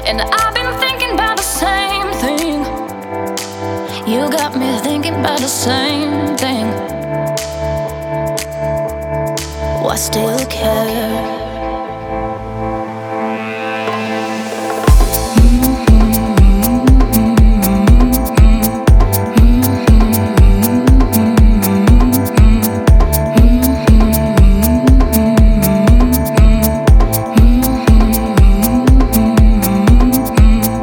And I've been thinking about the same thing. You got me thinking about the same thing. Why still care?